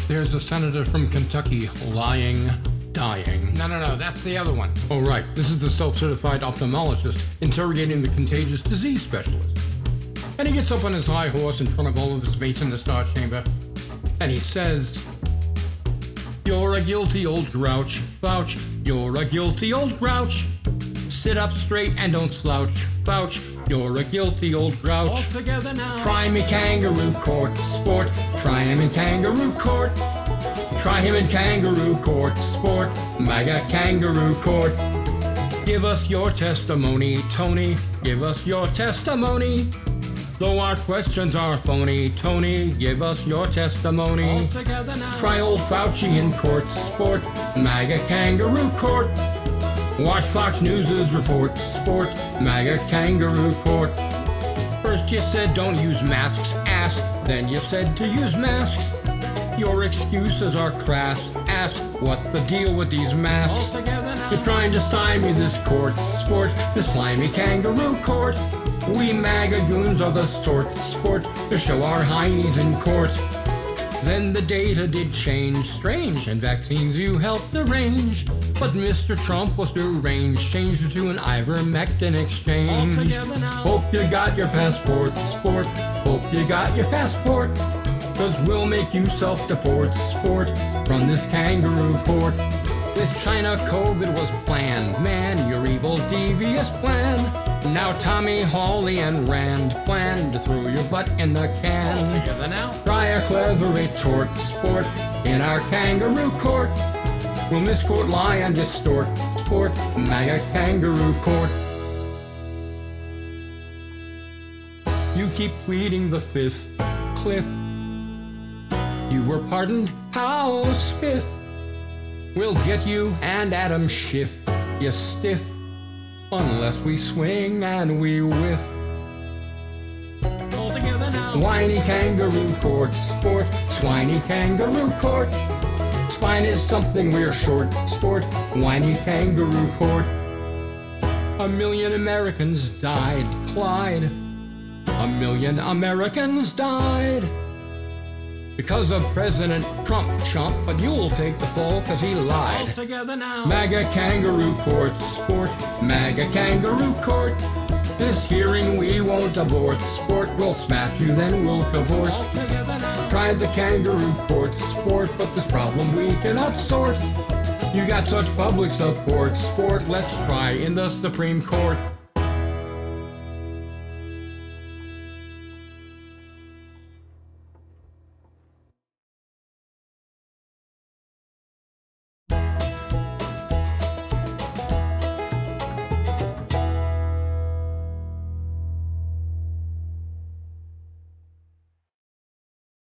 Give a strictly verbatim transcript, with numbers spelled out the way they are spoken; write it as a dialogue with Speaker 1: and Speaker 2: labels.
Speaker 1: There's a senator from Kentucky lying, dying. No, no, no, that's the other one. Oh, right. This is the self-certified ophthalmologist interrogating the contagious disease specialist. And he gets up on his high horse in front of all of his mates in the Star Chamber, and he says, "You're a guilty old grouch, Fauch. You're a guilty old grouch. Sit up straight and don't slouch, Fauch. You're a guilty old grouch. All together now. Try me kangaroo court, sport. Try him in kangaroo court. Try him in kangaroo court, sport. MAGA kangaroo court. Give us your testimony, Tony. Give us your testimony. Though our questions are phony, Tony, give us your testimony. All together now. Try old Fauci in court, sport. MAGA kangaroo court. Watch Fox News' report, sport. MAGA kangaroo court. First you said don't use masks, ass. Then you said to use masks. Your excuses are crass. Ask, what's the deal with these masks? You're trying to stymie this court, sport. This slimy kangaroo court. We MAGA goons are the sort, sport, to show our heinies in court. Then the data did change, strange, and vaccines you helped arrange. But Mister Trump was deranged, changed it to an ivermectin exchange. Hope you got your passport, sport. Hope you got your passport. Cause we'll make you self-deport, sport, from this kangaroo court. This China COVID was planned, man, your evil devious plan. Now Tommy Hawley and Rand plan to throw your butt in the can. Together now. Try a clever retort, sport, in our kangaroo court. We'll misquote, lie, and distort, sport, MAGA kangaroo court. You keep pleading the fifth, Cliff. You were pardoned, how spiff. We'll get you and Adam Schiff, you stiff, unless we swing and we whiff. All together now. Whiny kangaroo court, sport, swiny kangaroo court. Spine is something we're short, sport, whiny kangaroo court. A million Americans died, Clyde. A million Americans died. Because of President Trump, chump, but you'll take the fall cause he lied. All together now. MAGA kangaroo court, sport, MAGA kangaroo court. This hearing we won't abort, sport, we'll smash you then we'll cavort. All together now. Tried the kangaroo court, sport, but this problem we cannot sort. You got such public support, sport, let's try in the Supreme Court.